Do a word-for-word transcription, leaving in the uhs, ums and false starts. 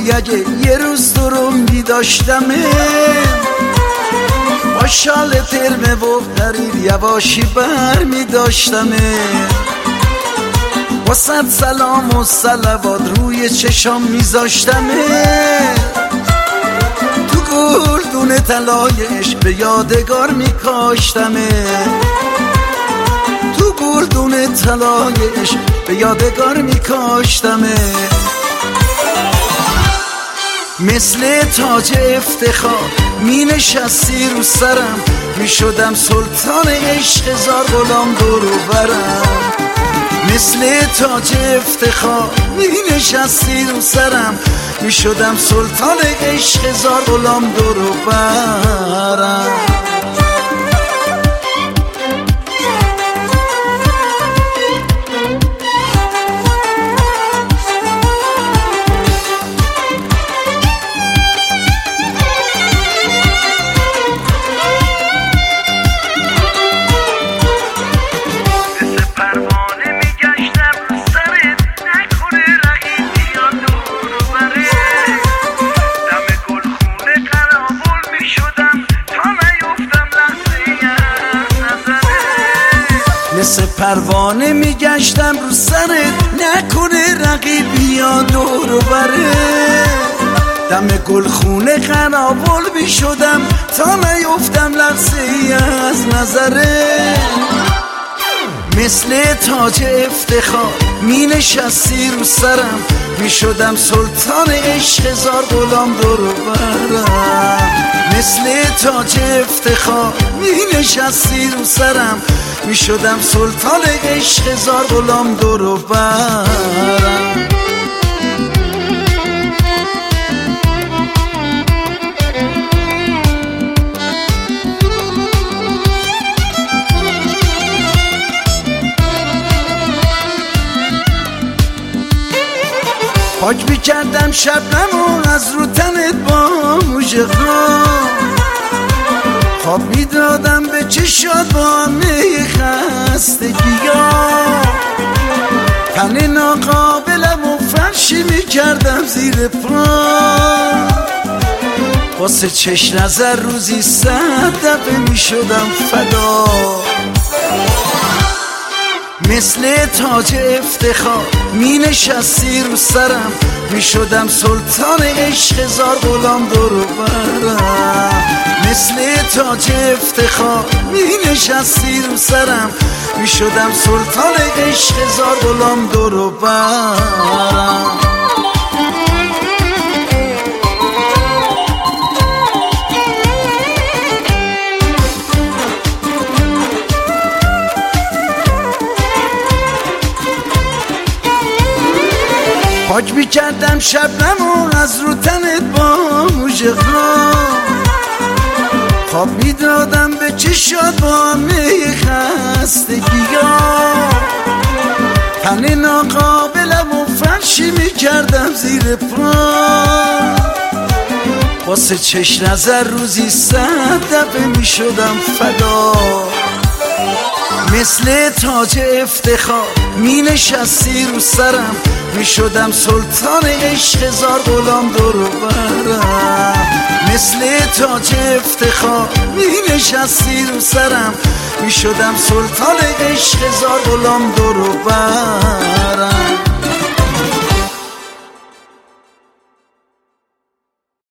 بودی اگه یه روز تو رو می داشتمه، با شال ترمه و غریب یواشی بر می داشتمه، با صد سلام و صلوات روی چشام می زاشتمه، تو گلدون طلایش به یادگار می کاشتمه، تو گلدون طلایش به یادگار می کاشتمه، مثل تاج افتخار می نشستی رو سرم، می شدم سلطان عشق هزار غلام دور و برم، مثل تاج افتخار می نشستی رو سرم، می شدم سلطان عشق هزار غلام دور و برم. مثل پروانه میگشتم رو سرت، نکنه رقیبی یا دور و بره، دم گلخونه قنابل میشدم تا نیفتم لحظه ای از نظره، مثل تاج افتخار می نشستی رو سرم، می شدم سلطان عشق هزار غلام دور و برم، مثل تاج افتخار می نشستی رو سرم، می شدم سلطان عشق هزار غلام دور و برم. پاک میکردم شبنمو از رو تنت با موژه خان، خواب میدادم به چشات با همه خستگی‌ها، تن ناقابلم و فرشی میکردم زیر پا، واسه چش نظر روزی صد دفعه میشدم فدا، مثل تاج افتخار می نشستی رو سرم، می شدم سلطان عشق هزار غلام دور و برم، مثل تاج افتخار می نشستی رو سرم، می شدم سلطان عشق هزار غلام دور و برم. پاک میکردم شبنمو از رو تنت با موژه خان، خواب میدادم به چشات با همه خستگی‌ها، تن ناقابلم و فرشی میکردم زیر پا، واسه چش نظر روزی صد دفعه میشدم فدا، مثل تاج افتخار می نشستی رو سرم، می شدم سلطان عشق هزار غلام دور و برم، مثل تاج افتخار می نشستی رو سرم، می شدم سلطان عشق هزار غلام دور و برم.